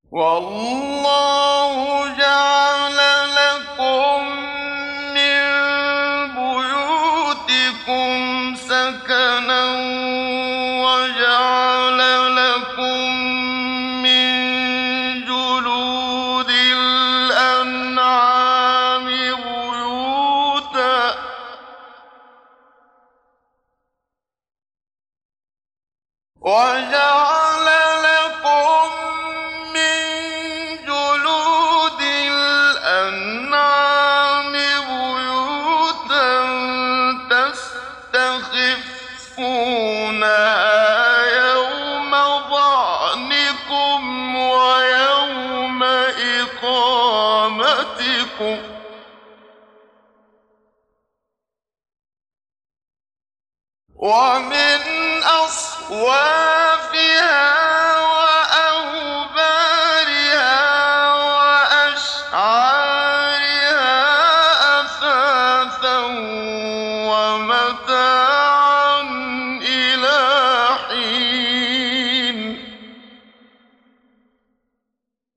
والله جعل لكم من بيوتكم سكنا وجعل لكم من جلود الأنعام بيوتا وجعل لكم من جلود الأنعام بيوتا تستخفونها يوم ظعنكم ويوم إقامتكم ومن أصوافها وأوبارها وأشعارها أثاثا ومتاعا